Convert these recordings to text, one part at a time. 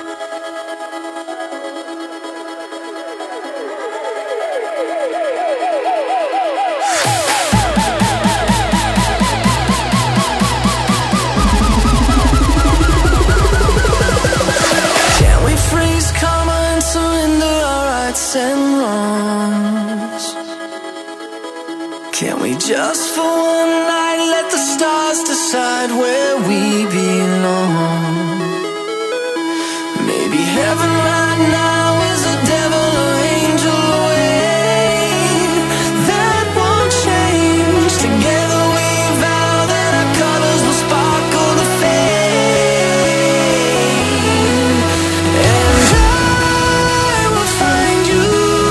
And wrongs. Can we just for one night let the stars decide where we belong? Maybe heaven right now is a devil or angel away. That won't change. Together we vow that our colors will sparkle the fade. And I will find you.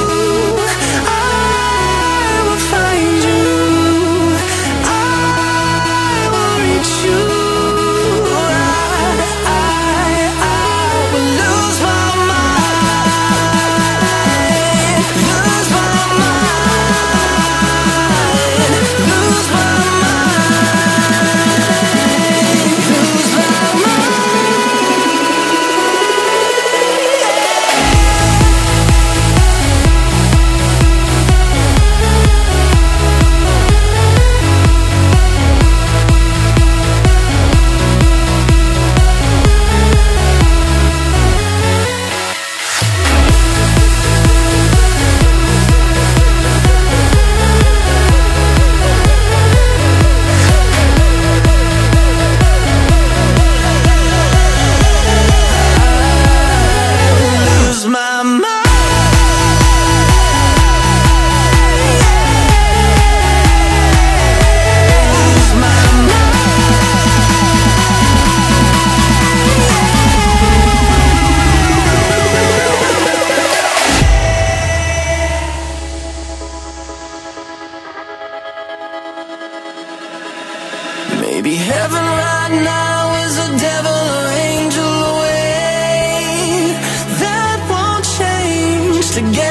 Maybe heaven right now is a devil or angel away. That won't change. Together